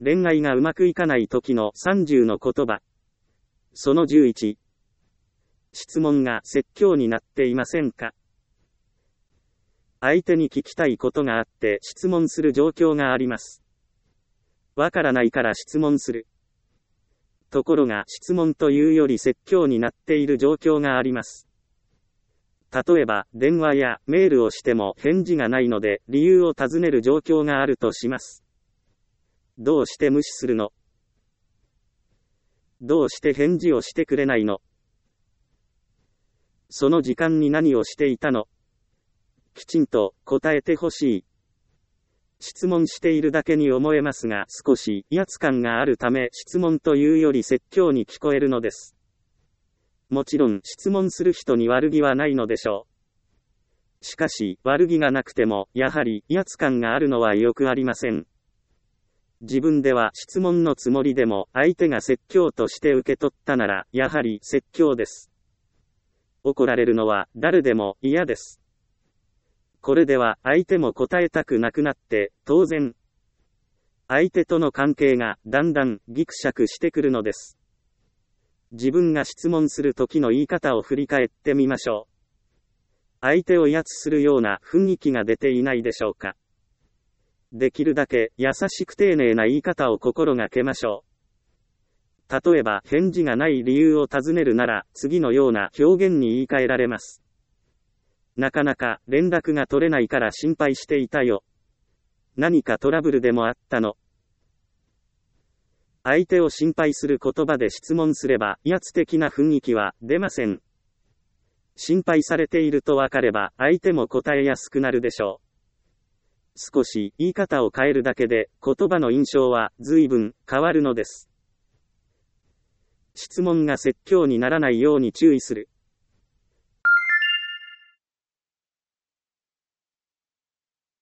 恋愛がうまくいかない時の30の言葉。その11。質問が説教になっていませんか？相手に聞きたいことがあって質問する状況があります。わからないから質問する。ところが質問というより説教になっている状況があります。例えば電話やメールをしても返事がないので理由を尋ねる状況があるとします。どうして無視するの？どうして返事をしてくれないの？その時間に何をしていたの？きちんと答えてほしい。質問しているだけに思えますが少し威圧感があるため質問というより説教に聞こえるのです。もちろん質問する人に悪気はないのでしょう。しかし悪気がなくてもやはり威圧感があるのはよくありません。自分では質問のつもりでも相手が説教として受け取ったならやはり説教です。怒られるのは誰でも嫌です。これでは相手も答えたくなくなって当然相手との関係がだんだんギクシャクしてくるのです。自分が質問する時の言い方を振り返ってみましょう。相手を威圧するような雰囲気が出ていないでしょうか。できるだけ優しく丁寧な言い方を心がけましょう。例えば返事がない理由を尋ねるなら次のような表現に言い換えられます。なかなか連絡が取れないから心配していたよ。何かトラブルでもあったの？相手を心配する言葉で質問すれば威圧的な雰囲気は出ません。心配されているとわかれば相手も答えやすくなるでしょう。少し言い方を変えるだけで言葉の印象は随分変わるのです。質問が説教にならないように注意する。